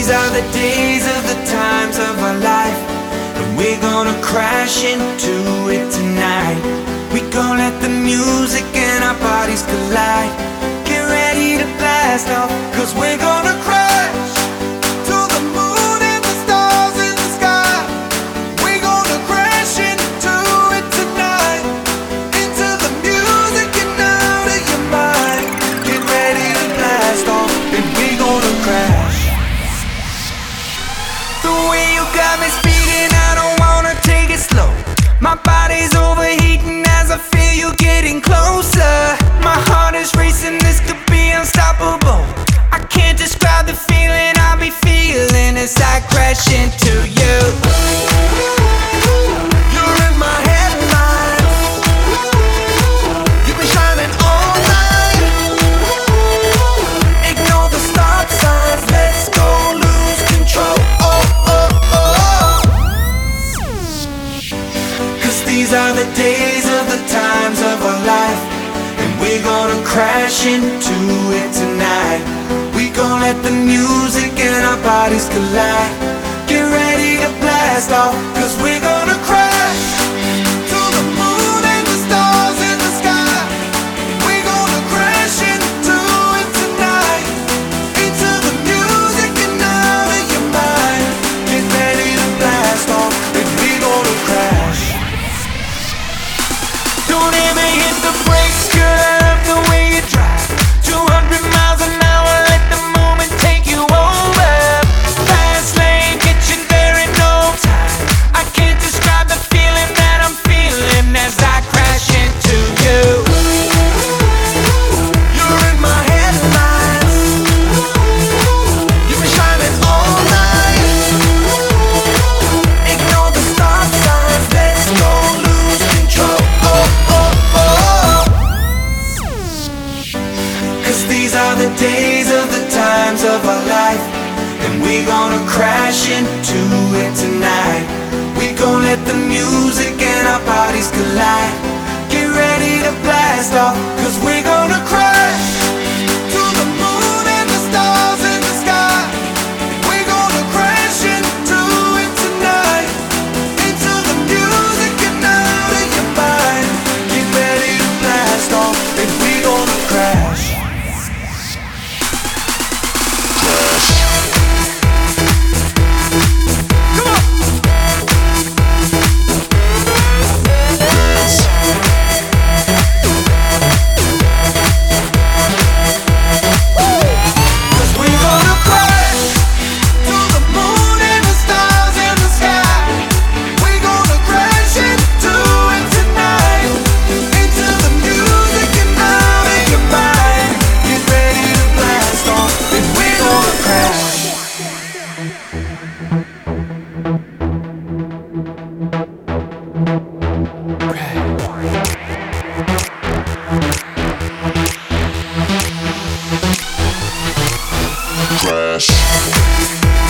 these are the days of the times of our life, and we're gonna crash into it tonight. We gon' let the music and our bodies collide. Get ready to blast off, cause we're gonna crash to the moon and the stars in the sky. We're gonna crash into it tonight, into the music and out of your mind. Get ready to blast off, and we're gonna crash. The way you got me speeding, I don't wanna take it slow. My body's overheating as I feel you getting closer. My heart is racing, this could be unstoppable. I can't describe the feeling I'll be feeling as I crash into you. You're in my headlights, you've been shining all night. Ignore the stop signs, let's go lose control. These are the days of the times of our life, and we're gonna crash into it tonight. We gon' let the music and our bodies collide. Get ready to blast off, cause we're gonna crash to the moon and the stars in the sky. We're gonna crash into it tonight, into the music and out of your mind. Get ready to blast off, and we're gonna crash. Don't ever hit the brakes, girl, I love the way you drive. 200 miles an hour, let the moment take you over. Fast lane, get you there in no time. I can't describe the feeling that I'm feeling as I crash into you. You're in my headlights, you've been shining all night. Ignore the stop signs, let's go lose control. Cause these are the days of the times of our life, and we're gonna crash into it tonight. We gon' let the music and our bodies collide. Get ready to blast off, cause we're gonna crash to the moon and the stars in the sky. We're gonna crash into it tonight, into the music and out of your mind. Get ready to blast off, and we're gonna crash. Crash.